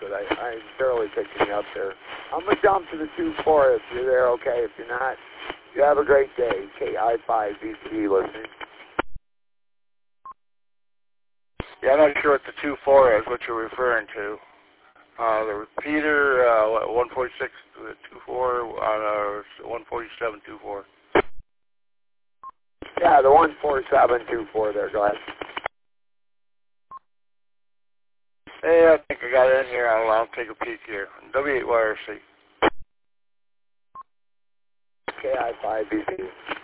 but I'm barely picking you up there. I'm going to jump to the 2-4 if you're there, okay? If you're not, you have a great day. KI5VC listening. Yeah, I'm not sure what the 2-4 is, what you're referring to. There was Peter, 146 24 on 147 24. Yeah, the 14724 there. Go ahead. Hey, I think I got it in here. I'll take a peek here. W8YRC. KI5VC.